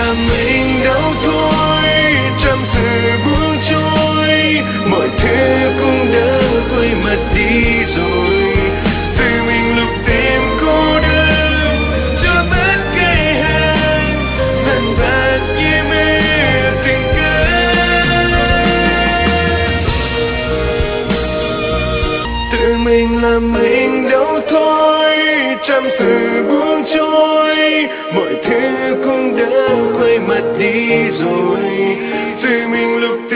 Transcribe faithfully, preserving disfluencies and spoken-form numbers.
là mình đâu thôi, trăm sự buông trôi, mọi thứ cũng đã quay mặt đi rồi. Từ mình lúc tìm cô đơn cho bất kỳ hàng dần vạt như mê tình cơn. Tự mình là mình đâu thôi, trăm sự buông trôi, mọi thứ cũng đã quay mặt đi rồi. Từ mình lúc